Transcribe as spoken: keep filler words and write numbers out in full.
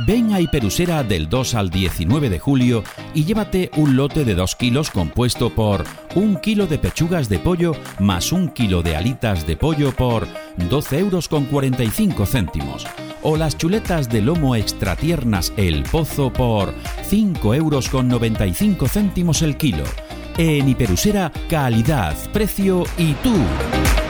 Ven a Hiperusera del dos al diecinueve de julio y llévate un lote de dos kilos compuesto por un kilo de pechugas de pollo más un kilo de alitas de pollo por doce euros con cuarenta y cinco céntimos. O las chuletas de lomo extra tiernas El Pozo por cinco euros con noventa y cinco céntimos el kilo. En Hiperusera, calidad, precio y tú.